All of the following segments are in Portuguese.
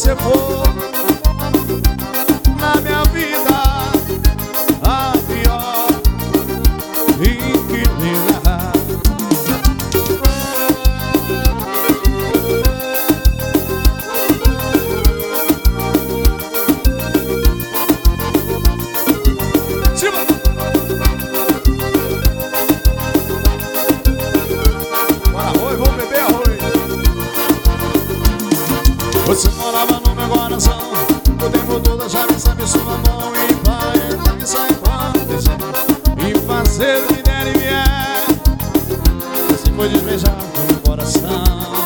você for na minha vida a pior inquilina. Você morava no meu coração, o tempo todo já me sabe sua mão. E vai entrar e sai acontecer, e fazer o que der e vier. Você foi desbeijar no meu coração,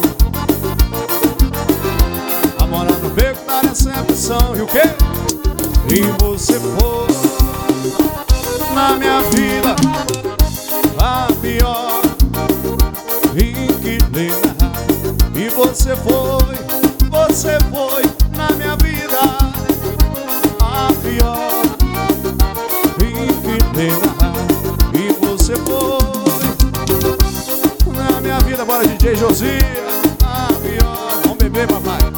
a morar no beco da decepção. E o quê? E você foi na minha vida a pior inquilina. E você foi na minha vida a pior inquilina. E você foi na minha vida. Bora, DJ Josia, a pior. Vamos beber, papai.